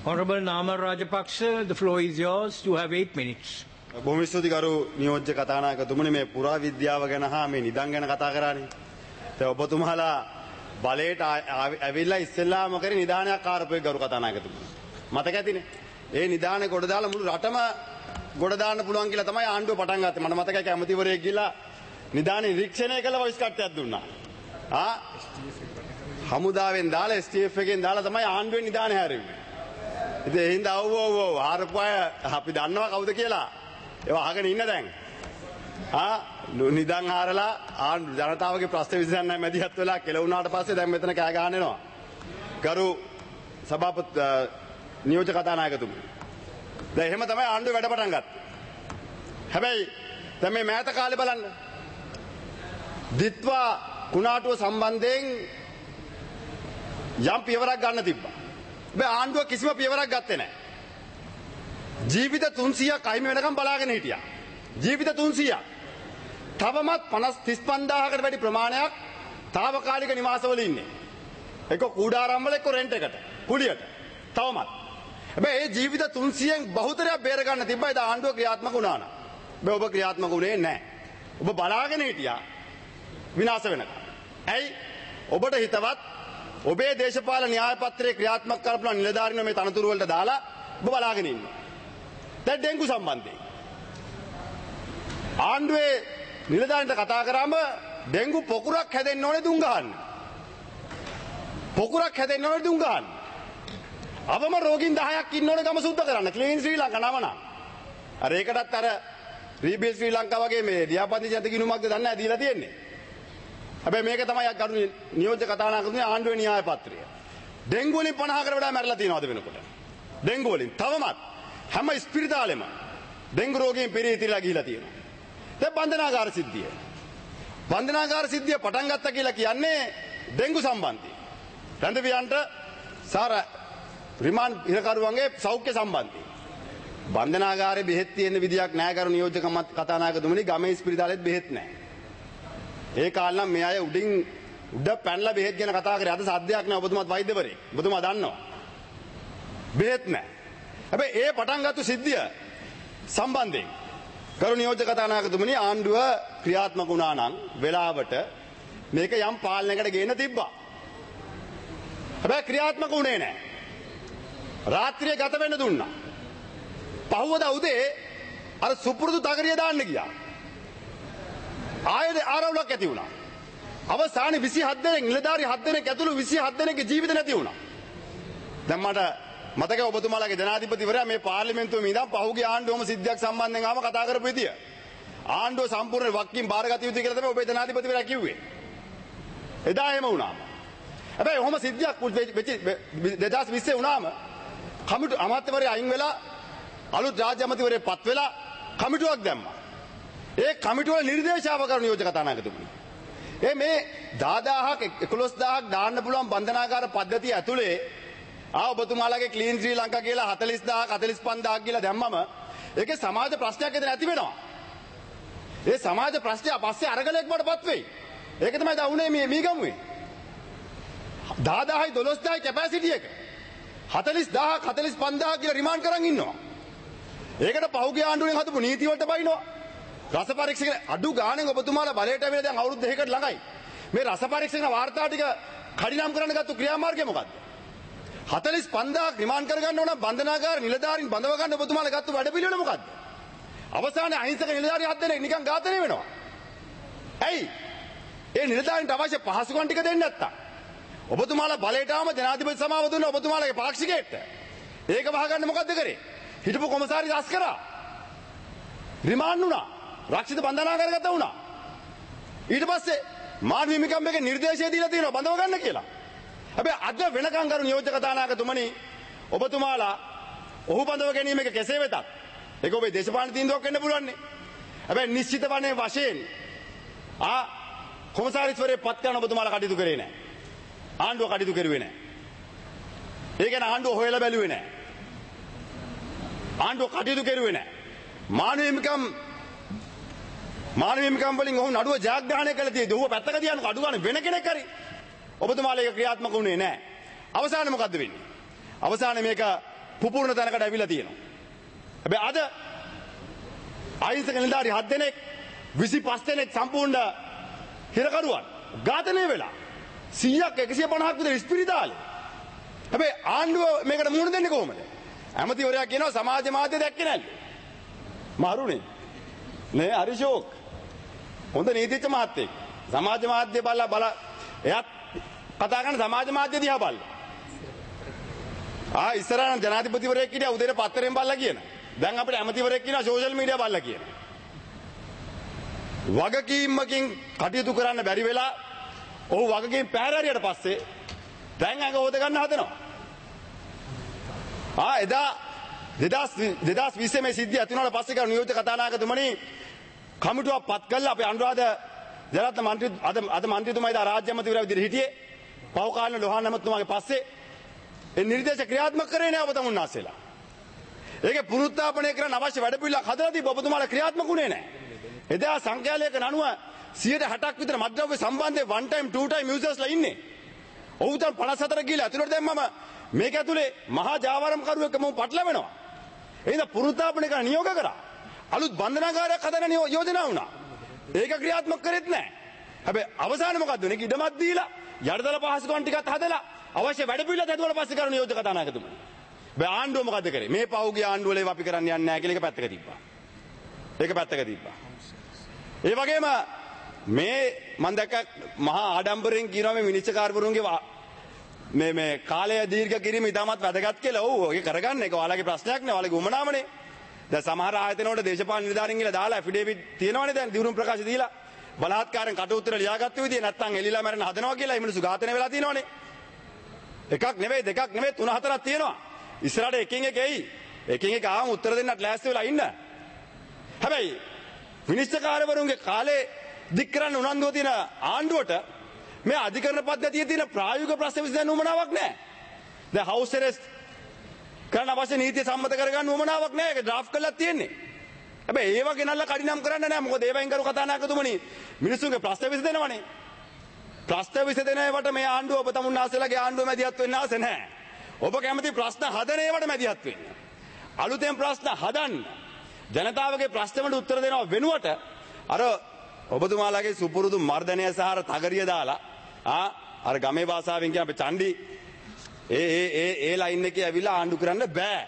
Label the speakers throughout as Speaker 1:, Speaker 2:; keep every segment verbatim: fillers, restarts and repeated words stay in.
Speaker 1: Honorable Namal Rajapaksa, the floor is yours. You have eight minutes.
Speaker 2: බොහොම ස්තුති ගරු නියෝජ්‍ය කතානායකතුමනි මේ පුරා විද්‍යාව ගැන හා මේ නිදන් ගැන කතා කරානේ. ඒ ඔබතුමාලා බලයට ඇවිල්ලා ඉස්සෙල්ලාම කරේ නිදානයක් ආරම්භයේ ගරු කතානායකතුමනි. මතක ඇතිනේ. ඒ නිදානේ ගොඩ දාලා මුළු රටම ගොඩ දාන්න පුළුවන් කියලා තමයි ආණ්ඩුව පටන් ගත්තේ. මට මතකයි කැමතිවරයෙක් ගිහලා නිදානේ නිරීක්ෂණය කළ වොයිස් කට්ටයක් දුන්නා. ආ හමුදාවෙන් දාලා එස් ටී එෆ් එකෙන් දාලා තමයි ආණ්ඩුවෙන් නිදානේ හැරෙන්නේ. ඉතින් ඒ හින්දා ඔව් ඔව් ඔව් ආරපු අය අපි දන්නවා කවුද කියලා. ඒවා අහගෙන ඉන්න දැන්. ආ නිදන් හාරලා ආණ්ඩු ජනතාවගේ ප්‍රශ්න විසඳන්න මැදිහත් වෙලා කෙලවුණාට පස්සේ දැන් මෙතන කෑ ගහන්න එනවා. ගරු සභාපති නියෝජ්‍ය කතානායකතුමනි. දැන් එහෙම තමයි ආණ්ඩුව වැඩ පටන් ගත්තේ. හැබැයි දැන් මේ මෑත කාලේ බලන්න. දිත්වා කුණාටුව සම්බන්ධයෙන් යම් පියවරක් ගන්න තිබ්බා. හැබැයි ආණ්ඩුව කිසිම පියවරක් ගත්තේ නැහැ. ජීවිත තුන්සීයක් අහිමි වෙනකම් බලාගෙන හිටියා. ජීවිත තුන්සීයක්. තවමත් පනස් තිස් පන්දාහකට වැඩි ප්‍රමාණයක් తాවකාලික නිවාසවල ඉන්නේ. එක කූඩාරම් වල එක්ක රෙන්ට් එකට, කුලියට. තවමත්. හැබැයි ඒ ජීවිත තුන්සීයෙන් බහුතරයක් බේර ගන්න තිබ්බා. ඒ ආණ්ඩුව ක්‍රියාත්මක වුණා නම්. හැබැයි ඔබ ක්‍රියාත්මක වුණේ නැහැ. ඔබ බලාගෙන හිටියා විනාශ වෙනකම්. ඇයි? ඔබට හිතවත් ඔබේ දේශපාලන න්‍යාය පත්‍රයේ ක්‍රියාත්මක කරපුවා නිලධාරීන් මේ තනතුරු වලට දාලා ඔබ බලාගෙන ඉන්නවා. දැන් ඩෙන්ගු සම්බන්ධයෙන් ආණ්ඩුවේ නිලධාරීන්ට කතා කරාම ඩෙන්ගු පොකුරක් හැදෙන්න ඕනේ දුම් ගහන්න. පොකුරක් හැදෙන්න ඕනේ දුම් ගහන්න. අවම රෝගීන් දහයක් ඉන්න ඕනේ ගම සුද්ධ කරන්න. ක්ලීන් ශ්‍රී ලංකා නම නා. අර ඒකටත් අර රීබිල් ශ්‍රී ලංකා වගේ මේ ලියාපදිංචි ජාති ගිණුමක්ද දන්නේ නැහැ දීලා තියෙන්නේ. හැබැයි මේක තමයි ගරු නියෝජ්‍ය කතානායකතුමනි ආණ්ඩුවේ න්‍යාය පත්‍රය. ඩෙන්ගු වලින් පනහකට වඩා මැරලා තියෙනවද වෙනකොට? ඩෙන්ගු වලින් තවමත් හැම ස්පිරිතාලෙම ඩෙන්ගු රෝගීන් පෙරේතිලා ගිහිලා තියෙනවා. දැන් බන්ධනාගාර සිද්ධිය. බන්ධනාගාර සිද්ධිය පටන් ගත්තා කියලා කියන්නේ ඩෙන්ගු සම්බන්ධයෙන්. රැඳවියන්ට සාර රිමාන්ඩ් ඉරකරුවන්ගේ සෞඛ්‍ය සම්බන්ධයෙන්. බන්ධනාගාරේ බෙහෙත් තියෙන විදියක් නැහැ කරු නියෝජ්‍ය කතානායකතුමනි. ගමේ ස්පිරිතාලෙත් බෙහෙත් නැහැ. ඒ කාලේ නම් මේ අය උඩින් උඩ පැනලා බෙහෙත් ගැන කතා කරේ. අද සද්දයක් නැහැ. ඔබතුමාත් වෛද්‍යවරයෙක්. ඔබතුමා දන්නවා. බෙහෙත් නැහැ. හැබැයි ඒ පටන් ගත්ත සිද්ධිය සම්බන්ධයෙන් ගරු නියෝජ්‍ය කතානායකතුමනි ආණ්ඩුව ක්‍රියාත්මක වුණා නම් වෙලාවට මේක යම් පාලනයකට ගේන්න තිබ්බා. හැබැයි ක්‍රියාත්මක වුණේ නැහැ. රාත්‍රියේ ගත වෙන්න දුන්නා. පහුවදා උදේ අර සුපුරුදු තගරිය දාන්න ගියා. ආයෙත් ආරවුලක් ඇති වුණා. අවසානයේ විසිහත් දෙනෙක් නිලධාරි හත් දෙනෙක් ඇතුළු විසිහත් දෙනෙක්ගේ ජීවිත නැති වුණා. දැන් මට මතකයි ඔබතුමාලාගේ ජනාධිපතිවරයා මේ පාර්ලිමේන්තුවේ ඉඳන් පහුගිය ආණ්ඩුවම සිද්ධියක් සම්බන්ධයෙන් ආවම කතා කරපු විදිය. ආණ්ඩුව සම්පූර්ණ වක්කින් බාරගත යුතුයි කියලා තමයි ඔබේ ජනාධිපතිවරයා කිව්වේ. එදා එහෙම වුණාම. හැබැයි ඔහොම සිද්ධියක් දෙදාස් විස්සේ වුණාම කමිටු අමාත්‍යවරයා අයින් වෙලා අලුත් රාජ්‍ය අමාත්‍යවරයෙක් පත් වෙලා කමිටුවක් දැම්මා. ඒ කමිටුව වල නිර්දේශාව කරන නියෝජ්‍ය කතානායකතුමනි. ඒ මේ දහදාහක් එකොළොස් දහයක් දාන්න පුළුවන් බන්ධනාගාර පද්ධතිය ඇතුලේ ආ ඔබතුමාලාගේ ක්ලීන් ශ්‍රී ලංකා කියලා හතළිස් දහයක් හතළිස් පන්දාහක් කියලා දැම්මම ඒකේ සමාජ ප්‍රශ්නයක් එතන ඇති වෙනවා. ඒ සමාජ ප්‍රශ්නය පස්සේ අරගලයක් වඩපත් වෙයි. ඒක තමයි දා උනේ මේ මීගමුවේ. දහදාහයි දොළොස් දහයි කැපැසිටි එක. හතළිස් දහයක් හතළිස් පන්දාහක් කියලා රිමාන්ඩ් කරන් ඉන්නවා. ඒකට පහුගිය ආණ්ඩුවෙන් හදපු නීති වලට බයිනවා. රස පරීක්ෂක අඩු ගාණෙන් ඔබතුමාලා බලයට ඇවිල්ලා දැන් අවුරුදු දෙකකට ළඟයි. මේ රස පරීක්ෂණ වාර්තා ටික කඩිනම් කරන්න ගත්ත ක්‍රියාමාර්ගය මොකද්ද? හතළිස් පන්දාහක් රිමාන්ඩ් කරගන්න ඕන බන්ධනාගාර නිලධාරීන් බඳව ගන්න ඔබතුමාලා ගත්ත වැඩ පිළිවෙල මොකද්ද? අවසානයේ අහිංසක නිලධාරී හත් දෙනෙක් නිකන් ඝාතනය වෙනවා. ඇයි? ඒ නිලධාරීන්ට අවශ්‍ය පහසුකම් ටික දෙන්නේ නැත්තම්. ඔබතුමාලා බලයට ආවම ජනාධිපති සමාව දුන්න ඔබතුමාලාගේ පාක්ෂිකයෙක්ට. ඒක වහගන්න මොකද්ද කරේ? හිටපු කොමසාරි අස්කරා රිමාන්ඩ් වුණා. රක්ෂිත බන්ධනාගාරගත වුණා. ඊට පස්සේ මානව හිමිකම් එකේ නිර්දේශය දීලා තියෙනවා බඳව ගන්න කියලා. හැබැයි අද වෙනකන් කරු නියෝජ්‍ය කතානායකතුමනි ඔබතුමාලා ඔහු බඳව ගැනීම එක කෙසේ වෙතත් ඒක ඔබේ දේශපාලන තීන්දුවක් වෙන්න පුළුවන් නේ. හැබැයි නිශ්චිත වන්නේ වශයෙන් ආ කොමසාරිස්වරේ පත් කරන ඔබතුමාලා කටයුතු කරේ නැහැ. ආණ්ඩුව කටයුතු කරුවේ නැහැ. ඒ කියන්නේ ආණ්ඩුව හොයලා බැලුවේ නැහැ. ආණ්ඩුව කටයුතු කරුවේ නැහැ. මානව හිමිකම් මානව හිමිකම් වලින් ඔහු නඩුව ජයග්‍රහණය කළ තියෙද්දි ඔහුව පැත්තක තියන්න අඩු ගන්න වෙන කෙනෙක් හරි ඔබතුමාලා ඒක ක්‍රියාත්මක වුණේ නැහැ. අවසානයේ මොකද්ද වෙන්නේ? අවසානයේ මේක පුපුරන තැනකට ඇවිල්ලා තියෙනවා. හැබැයි අද අහිංසක නිලධාරි හත් දෙනෙක් විසිපහ දෙනෙක් සම්පූර්ණ හිරකරුවන් ඝාතනය වෙලා සීයක් එකසිය පනහක් විතර ඉස්පිරිතාලේ. හැබැයි ආණ්ඩුව මේකට මුහුණ දෙන්නේ කොහොමද? ඇමතිවරයා කියනවා සමාජ මාධ්‍ය දැක්කේ නැල්ලු. මාරුනේ. නේ හරි ෂෝක්. හොඳ නීතිච්ච මහත්තයෙක්. සමාජ මාධ්‍ය බලලා බල එයාත් කතා කරන සමාජ මාධ්‍ය දිහා බලලා. ආ ඉස්සරහන ජනාධිපතිවරයෙක් හිටියා උදේට පත්තරෙන් බලලා කියන. දැන් අපිට ඇමතිවරයෙක් කියනවා සෝෂල් මීඩියා බලලා කියන. වගකීමකින් කටයුතු කරන්න බැරි වෙලා ඔහු වගකීම් පැහැරරියට පස්සේ දැන් අඟ හොද ගන්න හදනවා. ආ එදා දෙදහස් විස්ස මේ සිද්ධිය ඇති වුණාට පස්සේ කර නියෝජ්‍ය කතානායකතුමනි කමිටුවක් පත් කළා අපේ අනුරාධ ජනරත්න මන්ත්‍රී අද අද මන්ත්‍රීතුමා ඉදා රාජ්‍ය අමාත්‍යවරයා විදිහට හිටියේ. පහු කාලේ ලෝහාන ඇමතුමාගේ පස්සේ ඒ නිර්දේශ ක්‍රියාත්මක කරේ නෑ ඔබතුමුන් ආසෙලා. ඒකේ පුනරුත්ථාපනය කරන්න අවශ්‍ය වැඩපිළිවෙලක් හදලා තිබ්බ ඔබතුමාලා ක්‍රියාත්මක වුණේ නෑ. එදා සංඛ්‍යාලයක නනුව සියයට හැටක් විතර මත්ද්‍රව්‍ය සම්බන්ධයෙන් one time two time users ලා ඉන්නේ. ඔව් දැන් පනස් හතර ගිහලා ඇතුළට දැම්මම මේක ඇතුලේ මහා ජාවාරම්කරුවෙක් මම පටලවෙනවා. එහෙනම් පුනරුත්ථාපනය කරන්න නියෝග කරා. අලුත් බන්ධනාගාරයක් හදන්න යෝජනා වුණා. ඒක ක්‍රියාත්මක කරෙත් නෑ. හැබැයි අවසාන මොකද්ද? මේක ඉඩමක් දීලා යටිදල පහසුකම් ටිකක් හදලා අවශ්‍ය වැඩපිළිවෙල හදුවට පස්සේ කරන නියෝජ්‍ය කතානායකතුමනි. බෑ ආණ්ඩුව මොකද්ද කරේ? මේ පෞගේ ආණ්ඩුවල ඒව අපි කරන්න යන්නේ නෑ කියලා එක පැත්තක තිබ්බා. ඒක පැත්තක තිබ්බා. ඒ වගේම මේ මම දැක්ක මහා ආඩම්බරෙන් කියනවා මේ විනිශ්චයකාරවරුන්ගේ මේ මේ කාලය දීර්ඝ කිරීම ඉතාමත් වැදගත් කියලා. ඔව් ඒක කරගන්න ඒක ඔයාලගේ ප්‍රශ්නයක් නේ. ඔයාලගේ උමනාමනේ. දැන් සමහර ආයතන වල දේශපාලන නිලධාරීන් කියලා දාලා ඇෆිඩේවිට් තියෙනවනේ දැන් දිනුම් ප්‍රකාශ දීලා බලාත්කාරයෙන් කට උතර ලියාගත්ත විදිය නැත්තම් එලිලා මැරෙන හදනවා කියලා මේ මිනිස්සු ඝාතනය වෙලා තියෙනවනේ. එකක් නෙවෙයි දෙකක් නෙවෙයි තුන හතරක් තියෙනවා. ඉස්සරහට එකින් එක එයි. එකින් එක ආවම උත්තර දෙන්නත් ලෑස්ති වෙලා ඉන්න. හැබැයි විනිශ්චයකාරවරුන්ගේ කාලේ දික් කරන්න උනන්දුව තියෙන ආණ්ඩුවට මේ අධිකරණ පද්ධතියේ තියෙන ප්‍රායෝගික ප්‍රශ්න විසඳන්න උවමනාවක් නැහැ. දැන් හවුස් ඇරෙස්ට් කරන්න අවශ්‍ය නීතිය සම්මත කරගන්න උවමනාවක් නැහැ. ඒක ඩ්‍රාෆ්ට් කරලා තියෙන්නේ. හැබැයි ඒව ගෙනල්ලා කඩිනම් කරන්න නැහැ. මොකද ඒවෙන් කරු කතානායකතුමනි මිනිස්සුන්ගේ ප්‍රශ්න විසඳනවනේ. ප්‍රශ්න විසඳන ඒවට මේ ආණ්ඩුව ඔබ තමුන් ආසලගේ ආණ්ඩුව මැදිහත් වෙන්න ආස නැහැ. ඔබ කැමති ප්‍රශ්න හදන ඒවට මැදිහත් වෙන්න. අලුතෙන් ප්‍රශ්න හදන්න. ජනතාවගේ ප්‍රශ්න වලට උත්තර දෙනවා වෙනුවට අර ඔබතුමාලාගේ සුපුරුදු මර්ධනය සහ තගරිය දාලා ආ අර ගමේ භාෂාවෙන් කියන අපේ චණ්ඩි ඒ ඒ ඒ ඒ ලයින් එකේ ඇවිල්ලා ආණ්ඩු කරන්න බෑ.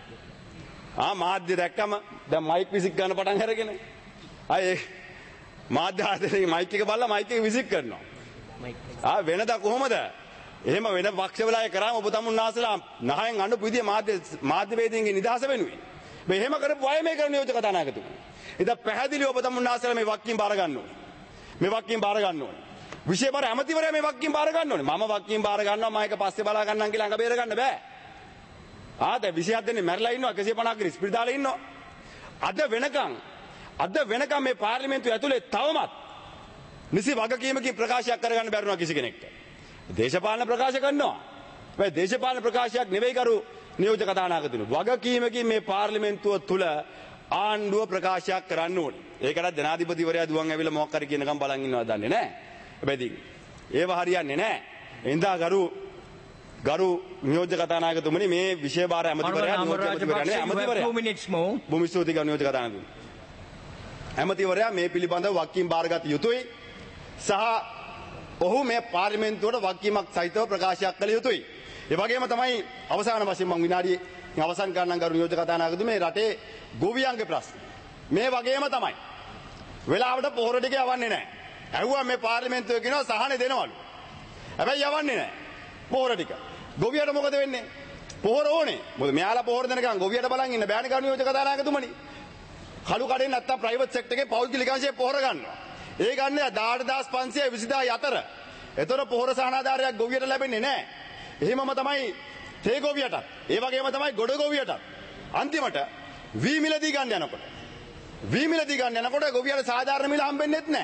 Speaker 2: ආ මාධ්‍ය දැක්කම දැන් මයික් විසික් ගන්න පටන් අරගෙන අය මාධ්‍ය ආයතනයේ මයික් එක බලලා මයික් එක විසික් කරනවා. ආ වෙනදා කොහමද? එහෙම වෙන පක්ෂවලයි කරාම ඔබ තමුන් ආසලා නහයෙන් අඬපු විදිය මාධ්‍ය මාධ්‍ය වේදිකේ නිදහස වෙනුවෙන්. මේ එහෙම කරපු අය මේ කරන නියෝජ්‍ය කතානායකතුමනි. ඉතින් පැහැදිලිව ඔබ තමුන් ආසලා මේ වක්කීම් බාර ගන්න ඕනේ. මේ වක්කීම් බාර ගන්න ඕනේ. විශේෂ බාර ඇමතිවරයා මේ වක්කීම් බාර ගන්න ඕනේ. මම වක්කීම් බාර ගන්නවා මම ඒක පස්සේ බලා ගන්නම් කියලා අඟ බේර ගන්න බෑ. ආ දැන් විසිහත් දෙනෙක් මැරිලා ඉන්නවා එකසිය පනහක් ක ඉස්පිරිතාලේ ඉන්නවා. අද වෙනකන් අද වෙනකන් මේ පාර්ලිමේන්තුව ඇතුලේ තවමත් නිසි වගකීමකින් ප්‍රකාශයක් කරගන්න බැරිනවා කිසි කෙනෙක්ට. දේශපාලන ප්‍රකාශ කරනවා. මේ දේශපාලන ප්‍රකාශයක් නෙවෙයි කරු නියෝජ්‍ය කතානායකතුමනි. වගකීමකින් මේ පාර්ලිමේන්තුව තුල ආණ්ඩුව ප්‍රකාශයක් කරන්න ඕනේ. ඒකටත් ජනාධිපතිවරයා දුවන් ඇවිල්ලා මොකක් හරි කියනකම් බලන් ඉන්නවා දන්නේ නැහැ. හැබැයි ඒව හරියන්නේ නැහැ. එඳා ගරු ගරු නියෝජ්‍ය කතානායකතුමනි මේ විෂය බාර ඇමතිවරයා නියෝජ්‍ය ඇමතිවරයා නේ ඇමතිවරයා.
Speaker 1: two minutes more.
Speaker 2: බොහොම ස්තුතියි ගරු නියෝජ්‍ය කතානායකතුමනි. ඇමතිවරයා මේ පිළිබඳව වක්කීම් බාරගත යුතුයි. සහ ඔහු මේ පාර්ලිමේන්තුවට වක්කීමක් සහිතව ප්‍රකාශයක් කළ යුතුයි. ඒ වගේම තමයි අවසාන වශයෙන් මම විනාඩිය අවසන් කරන්න ගරු නියෝජ්‍ය කතානායකතුමනි මේ රටේ ගොවියන්ගේ ප්‍රශ්න. මේ වගේම තමයි. වෙලාවට පොහොර ටික යවන්නේ නැහැ. ඇහුවා මේ පාර්ලිමේන්තුවේ කියනවා සහන දෙනවලු. හැබැයි යවන්නේ නැහැ. පොහොර ටික. ගොවියට මොකද වෙන්නේ? පොහොර ඕනේ. මොකද මෙයාලා පොහොර දෙනකන් ගොවියට බලන් ඉන්න බෑනේ ගරු නියෝජ්‍ය කතානායකතුමනි. කළු කඩෙන් නැත්තම් ප්‍රයිවට් සෙක්ටර් එකේ පෞද්ගලික අංශයේ පොහොර ගන්නවා. ඒ ගන්නේ දහඅට හදාස් පන්සියය විසිදාය අතර. ඒතර පොහොර සහනාධාරයක් ගොවියට ලැබෙන්නේ නැහැ. එහෙමම තමයි තේ ගොවියටත්. ඒ වගේම තමයි ගොඩ ගොවියටත්. අන්තිමට වී මිල දී ගන්න යනකොට වී මිල දී ගන්න යනකොට ගොවියට සාධාරණ මිල හම්බෙන්නේත් නැහැ.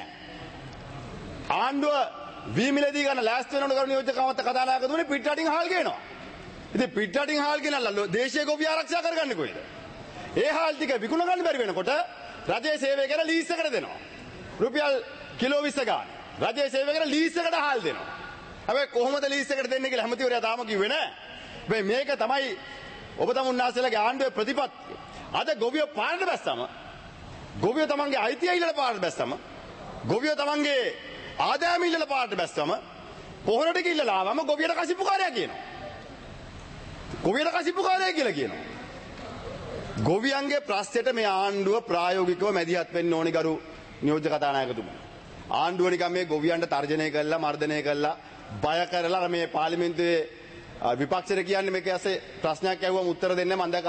Speaker 2: ආණ්ඩුව වී මිල දී ගන්න ලෑස්ති වෙනකොට කරු නියෝජ්‍ය කතානායකතුමනි පිට රටින් හාල් ගේනවා. ඉතින් පිට රටින් හාල් ගෙනල්ලා දේශීය ගොවිය ආරක්ෂා කරගන්නේ කොහෙද? ඒ හාල් ටික විකුණ ගන්න බැරි වෙනකොට රජයේ සේවය කරන ලීස් එකට දෙනවා. රුපියල් කිලෝ විස්ස ගන්න. රජයේ සේවය කරන ලීස් එකට හාල් දෙනවා. හැබැයි කොහොමද ලීස් එකට දෙන්නේ කියලා හැමතිවරයා තාම කිව්වේ නැහැ. හැබැයි මේක තමයි ඔබ තමුන්නාසලගේ ආණ්ඩුවේ ප්‍රතිපත්තිය. අද ගොවියෝ පාරට බැස්සම ගොවියෝ තමන්ගේ අයිතිය ඉල්ලලා පාරට බැස්සම ගොවියෝ තමන්ගේ ආදායම ඉල්ලලා පාරට බැස්සම පොහොරට ගිහිල්ලා ආවම ගොවියට කසිප්පුකාරයා කියනවා. ගොවියට කසිප්පුකාරයා කියලා කියනවා. ගොවියන්ගේ ප්‍රශ්නෙට මේ ආණ්ඩුව ප්‍රායෝගිකව මැදිහත් වෙන්න ඕනි ගරු නියෝජ්‍ය කතානායකතුමා. ආණ්ඩුව නිකන් මේ ගොවියන්ට තර්ජනය කළා මර්ධනය කළා බය කරලා මේ පාර්ලිමේන්තුවේ විපක්ෂයට කියන්නේ මේක ඇස්සේ ප්‍රශ්නයක් ඇහුවම උත්තර දෙන්න මම දැක්ක.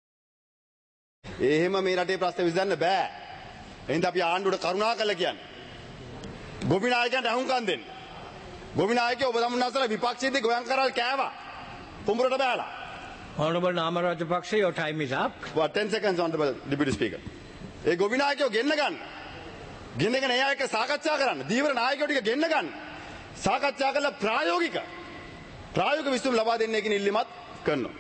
Speaker 2: එහෙම මේ රටේ ප්‍රශ්න විසඳන්න බෑ. එහෙනම් අපි ආණ්ඩුවට කරුණා කළා කියන්නේ. ගොවි නායකයන්ට අහුම්කම් දෙන්න. ගොවි නායකයෝ ඔබ සම්මුණාසලා විපක්ෂයේදී ගෝයන් කරල් කෑවා. කුඹුරට බෑලා.
Speaker 1: Honorable Nama Rajapaksa, your time is up.
Speaker 2: For ten seconds, Honorable Deputy Speaker. ඒ ගොවි නායකයෝ ගෙන්න ගන්න. ගෙන්නගෙන එයා එක්ක සාකච්ඡා කරන්න. දීවර නායකයෝ ටික ගෙන්න ගන්න. සාකච්ඡා කරලා ප්‍රායෝගික ප්‍රායෝගික විසඳුම් ලබා දෙන්න කියන ඉල්ලීමත් කරනවා.